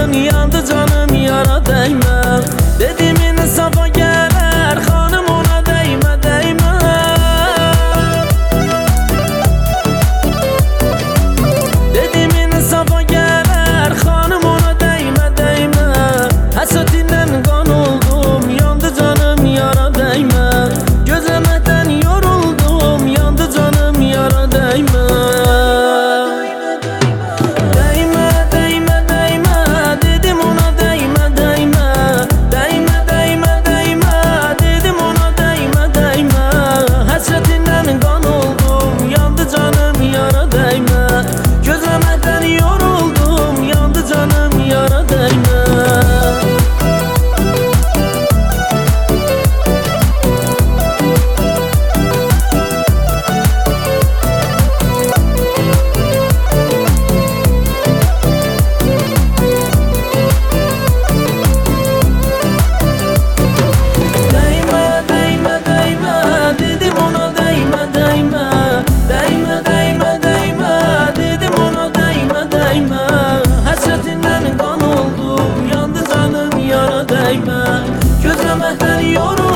yandı yandı canım yara değme. Dediğimin safa gelir hanım ona değme değme. Dediğimin safa gelir hanım ona değme değme. Hasretinden kan oldum yandı canım yara değme. Gözlemekten yoruldum yandı canım yara değme. Gözlemekten yoruldum yandı canım yara değme. Hasretinden kan oldum yandı canım yara değme. Gözlemekten yoruldum